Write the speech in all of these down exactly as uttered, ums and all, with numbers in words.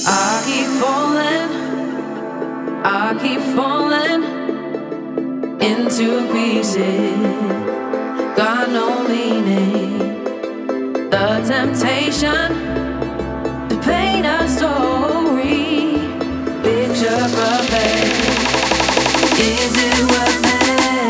I keep falling, I keep falling into pieces. Got no meaning. The temptation to paint a story, picture perfect. Is it worth it?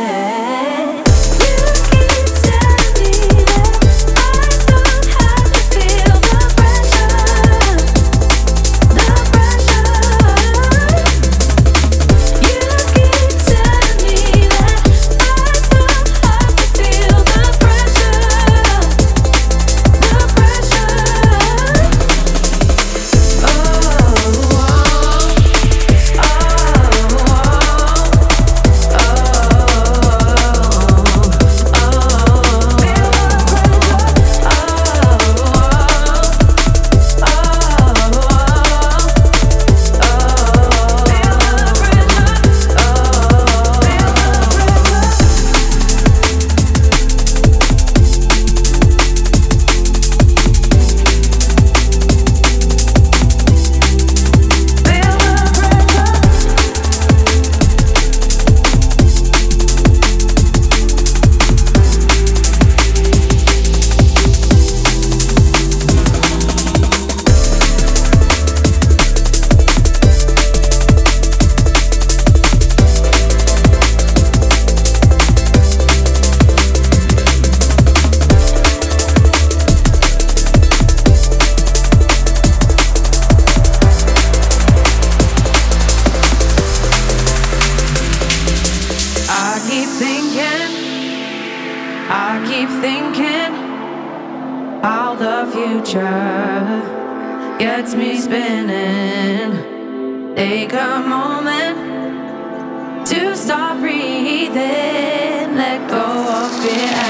I keep thinking how the future gets me spinning. Take a moment to stop breathing, let go of fear.